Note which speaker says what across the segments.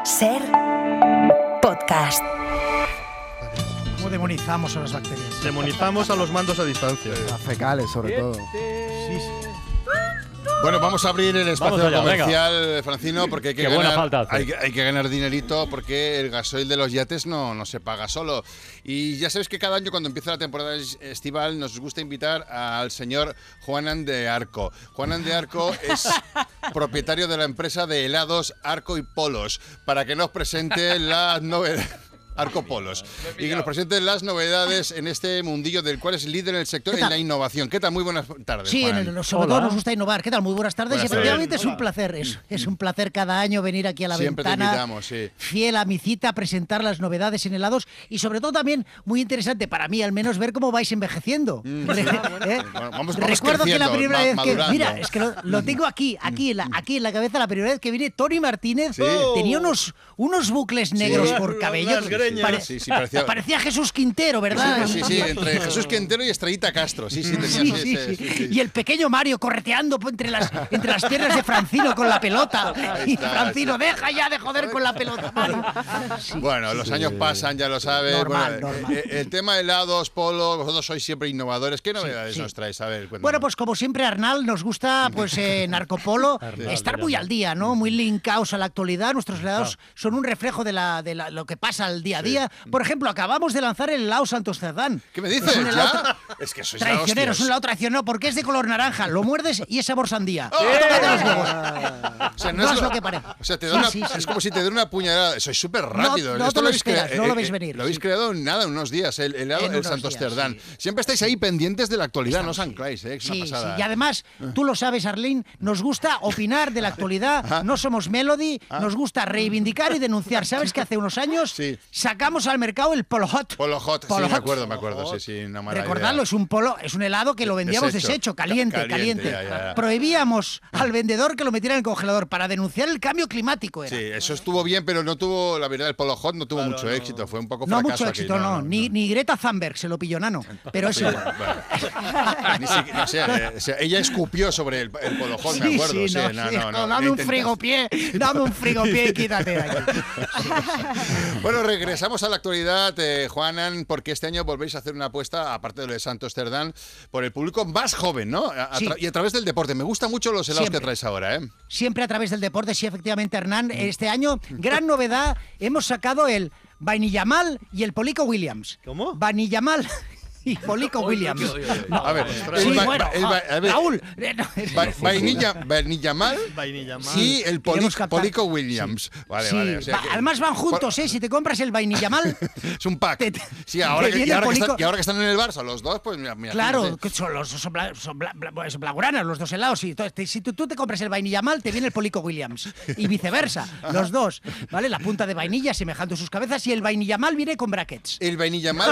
Speaker 1: Ser podcast.
Speaker 2: ¿Cómo demonizamos a las bacterias?
Speaker 3: Demonizamos a los mandos a distancia.
Speaker 4: Las fecales, sobre todo.
Speaker 2: Sí.
Speaker 5: Bueno, vamos a abrir el espacio
Speaker 6: Vamos allá,
Speaker 5: comercial, Francino, porque hay que,
Speaker 6: Qué buena
Speaker 5: ganar,
Speaker 6: falta hace.
Speaker 5: hay que ganar dinerito porque el gasoil de los yates no se paga solo. Y ya sabes que cada año cuando empieza la temporada estival nos gusta invitar al señor Juanan de Arco. Juanan de Arco es propietario de la empresa de helados Arco y Polos, para que nos presente las novedades. Arco Polos. Y que nos presenten las novedades en este mundillo del cual es líder en el sector en la innovación. ¿Qué tal? Muy buenas tardes,
Speaker 2: Sí,
Speaker 5: Juanan.
Speaker 2: sobre todo nos gusta innovar. ¿Qué tal? Muy buenas tardes.
Speaker 5: Buenas
Speaker 2: Y efectivamente
Speaker 5: tardes.
Speaker 2: es un placer. Es un placer cada año venir aquí a la
Speaker 5: Siempre te
Speaker 2: ventana.
Speaker 5: invitamos, sí.
Speaker 2: Fiel a mi cita, presentar las novedades en helados y sobre todo también muy interesante para mí al menos ver cómo vais envejeciendo.
Speaker 5: Vamos
Speaker 2: Recuerdo que la
Speaker 5: creciendo,
Speaker 2: primera vez que
Speaker 5: madurando.
Speaker 2: mira, es que lo tengo aquí en la cabeza. La primera vez que vine Tony Martínez tenía unos bucles negros por cabello.
Speaker 3: Las greñas.
Speaker 5: Sí,
Speaker 2: Parecía Jesús Quintero, ¿verdad?
Speaker 5: Sí, entre Jesús Quintero y Estrellita Castro. Sí, tenía
Speaker 2: Sí. Y el pequeño Mario correteando entre las piernas de Francino con la pelota.
Speaker 5: Ahí
Speaker 2: Y
Speaker 5: está,
Speaker 2: Francino, deja ya de joder con la pelota, Mario.
Speaker 5: Bueno, los años pasan, ya lo sabes.
Speaker 2: Normal.
Speaker 5: El tema de helados, Polo, vosotros sois siempre innovadores. ¿Qué novedades
Speaker 2: sí.
Speaker 5: nos traes? A ver, cuéntanos.
Speaker 2: Bueno, pues como siempre, Arnal, nos gusta pues en Arcopolo estar muy al día, ¿no? Muy linkaos a la actualidad. Nuestros helados son un reflejo de lo que pasa al día a día. Por ejemplo, acabamos de lanzar el helado Santos Cerdán.
Speaker 5: ¿Qué me dices?
Speaker 2: Es un helado
Speaker 5: ¿Ya? Es que sois
Speaker 2: traicionero, es un
Speaker 5: la
Speaker 2: helado traicionero porque es de color naranja. Lo muerdes y es sabor sandía.
Speaker 5: ¡Oh!
Speaker 2: Tócate los huevos.
Speaker 5: hostia. O sea,
Speaker 2: No es lo que parece.
Speaker 5: O sea, te da
Speaker 2: Sí.
Speaker 5: es como si te diera una puñalada. Sois súper rápidos.
Speaker 2: No
Speaker 5: Esto
Speaker 2: te lo
Speaker 5: habéis
Speaker 2: esperas, no lo veis venir.
Speaker 5: Lo habéis
Speaker 2: Sí.
Speaker 5: creado en nada, en unos días. El helado
Speaker 2: En
Speaker 5: del
Speaker 2: unos
Speaker 5: Santos
Speaker 2: días,
Speaker 5: Cerdán.
Speaker 2: sí.
Speaker 5: Siempre estáis ahí pendientes de la actualidad, no os ancláis, ¿eh? Es una
Speaker 2: Sí.
Speaker 5: pasada.
Speaker 2: Y además, tú lo sabes, Arlene, nos gusta opinar de la actualidad, no somos Melody, nos gusta reivindicar y denunciar. ¿Sabes que hace unos años
Speaker 5: Sí.
Speaker 2: sacamos al mercado el Polo Hot?
Speaker 5: Polo Hot,
Speaker 2: Polo
Speaker 5: sí,
Speaker 2: Hot.
Speaker 5: me acuerdo, sí, una mala
Speaker 2: Recordadlo,
Speaker 5: idea.
Speaker 2: es un helado que lo vendíamos
Speaker 5: Desecho.
Speaker 2: deshecho, caliente.
Speaker 5: Ya.
Speaker 2: Prohibíamos al vendedor que lo metiera en el congelador para denunciar el cambio climático. Era.
Speaker 5: Sí, eso estuvo bien, pero no tuvo, la verdad, el Polo Hot no tuvo mucho éxito, fue un poco
Speaker 2: No
Speaker 5: fracaso
Speaker 2: mucho éxito,
Speaker 5: aquello,
Speaker 2: no. Ni Greta Thunberg se lo pilló nano. Pero eso.
Speaker 5: Bueno. Ni siquiera, o sea, ella escupió sobre el Polo Hot, me acuerdo.
Speaker 2: Dame un frigopié y quítate de aquí.
Speaker 5: Bueno, regresamos a la actualidad, Juanan, porque este año volvéis a hacer una apuesta, aparte de lo de Santos Cerdán, por el público más joven, ¿no?
Speaker 2: Sí.
Speaker 5: Y a través del deporte. Me gustan mucho los helados
Speaker 2: Siempre.
Speaker 5: que traes ahora, ¿eh?
Speaker 2: Siempre a través del deporte, sí, efectivamente, Hernán. Este año, gran novedad, hemos sacado el Vainillamal y el Polico Williams.
Speaker 3: ¿Cómo?
Speaker 2: Vainillamal y Polico Williams.
Speaker 5: A ver,
Speaker 2: Sí,
Speaker 5: el
Speaker 2: bueno,
Speaker 5: a ver,
Speaker 2: Raúl.
Speaker 5: Vainilla mal
Speaker 3: Vainilla mal.
Speaker 5: y el
Speaker 2: Queremos captar-
Speaker 5: Polico Williams. Vale,
Speaker 2: Sí,
Speaker 5: vale. O sea que-
Speaker 2: además van juntos, ¿eh? Si te compras el Vainillamal,
Speaker 5: es un pack.
Speaker 2: te
Speaker 5: Sí, ahora
Speaker 2: viene
Speaker 5: y ahora
Speaker 2: el
Speaker 5: que
Speaker 2: Polico.
Speaker 5: están en el Barça los dos, pues mira.
Speaker 2: claro,
Speaker 5: fíjate.
Speaker 2: que son blaugranas los dos helados. Si tú te compras el Vainillamal, te viene el Polico Williams. Y viceversa, los dos. ¿Vale? La punta de vainilla semejando sus cabezas y el Vainillamal viene con brackets.
Speaker 5: El vainilla mal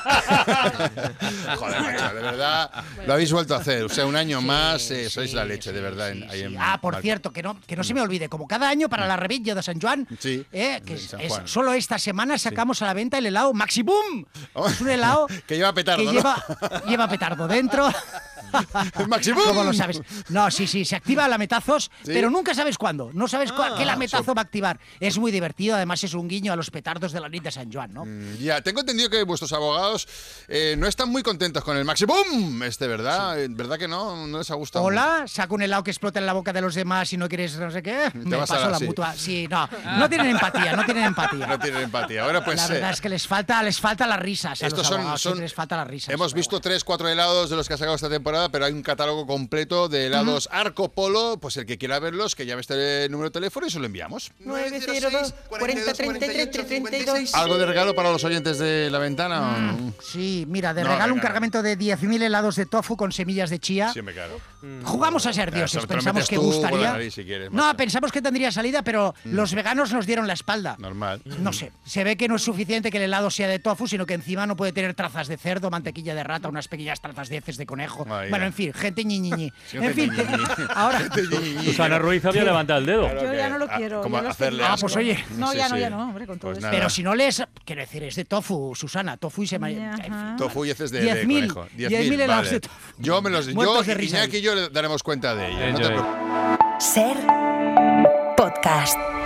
Speaker 5: va Joder, macho, de verdad, lo habéis vuelto a hacer. O sea, un año más, sois la leche, de verdad. Ahí en
Speaker 2: Por cierto, que no se me olvide, como cada año para la Revilla de San Juan,
Speaker 5: Sí,
Speaker 2: que
Speaker 5: de San Juan.
Speaker 2: solo esta semana sacamos a la venta el helado Maximum. Es un helado
Speaker 5: Que lleva petardo,
Speaker 2: que
Speaker 5: ¿no?
Speaker 2: lleva petardo dentro.
Speaker 5: Maximum.
Speaker 2: ¿Cómo lo sabes? No, sí, se activa lametazos, pero nunca sabes cuándo. No sabes qué lametazo va a activar. Es muy divertido, además es un guiño a los petardos de la nit de San Juan, ¿no?
Speaker 5: Ya, tengo entendido que vuestros abogados no están muy contentos con el Maximum, ¿verdad? ¿Verdad que no? ¿No les ha gustado?
Speaker 2: Hola, saco un helado que explota en la boca de los demás y no quieres no sé qué. Me
Speaker 5: vas a
Speaker 2: paso
Speaker 5: la-
Speaker 2: la
Speaker 5: sí.
Speaker 2: mutua. Sí, no tienen empatía, no tienen empatía.
Speaker 5: No tienen empatía. Bueno, pues
Speaker 2: La verdad es que les falta las risas a
Speaker 5: estos
Speaker 2: los
Speaker 5: son-
Speaker 2: abogados,
Speaker 5: son-
Speaker 2: les falta las risas.
Speaker 5: hemos visto 3-4 helados de los que ha sacado esta temporada, pero hay un catálogo completo de helados Arco Polo. Pues el que quiera verlos, que llame este número de teléfono y se lo enviamos.
Speaker 1: 902 40 33 32.
Speaker 5: ¿Algo de regalo para los oyentes de La Ventana?
Speaker 2: Sí, mira, de
Speaker 5: No,
Speaker 2: regalo un
Speaker 5: venga,
Speaker 2: cargamento de 10.000 helados de tofu con semillas de chía.
Speaker 5: Sí, me claro.
Speaker 2: Jugamos a ser dioses,
Speaker 5: Eso te lo
Speaker 2: pensamos
Speaker 5: metes
Speaker 2: que
Speaker 5: tú por la
Speaker 2: gustaría.
Speaker 5: nariz, si quieres,
Speaker 2: No,
Speaker 5: macho.
Speaker 2: pensamos que tendría salida, pero los veganos nos dieron la espalda.
Speaker 5: Normal.
Speaker 2: No sé, se ve que no es suficiente que el helado sea de tofu, sino que encima no puede tener trazas de cerdo, mantequilla de rata, unas pequeñas trazas de heces de conejo.
Speaker 5: Ahí,
Speaker 2: Bueno,
Speaker 5: ya.
Speaker 2: en fin, gente ñi.
Speaker 5: Sí,
Speaker 2: En fin,
Speaker 5: gente ñi.
Speaker 2: ahora...
Speaker 6: Susana Ruiz había levantado el dedo.
Speaker 5: Claro
Speaker 1: Yo
Speaker 5: que-
Speaker 1: ya no lo quiero.
Speaker 5: como
Speaker 1: ya lo estoy
Speaker 5: hacerle
Speaker 1: viendo.
Speaker 2: Ah, pues oye.
Speaker 1: No,
Speaker 5: Sí,
Speaker 1: ya
Speaker 5: sí.
Speaker 1: no, hombre, con todo
Speaker 5: Pues
Speaker 1: esto.
Speaker 5: nada.
Speaker 2: Pero si no lees... Quiero decir, es de tofu, Susana, tofu y se...
Speaker 1: Ajá.
Speaker 5: Tofu y heces de
Speaker 2: 10.000
Speaker 5: conejo.
Speaker 2: 10.000 helados
Speaker 5: vale.
Speaker 2: de tofu.
Speaker 5: Yo,
Speaker 2: Muertos de risa
Speaker 5: Iñaki y yo le daremos cuenta de ello.
Speaker 6: Bien,
Speaker 5: No te
Speaker 6: ya ves.
Speaker 5: preocupes.
Speaker 1: Ser podcast.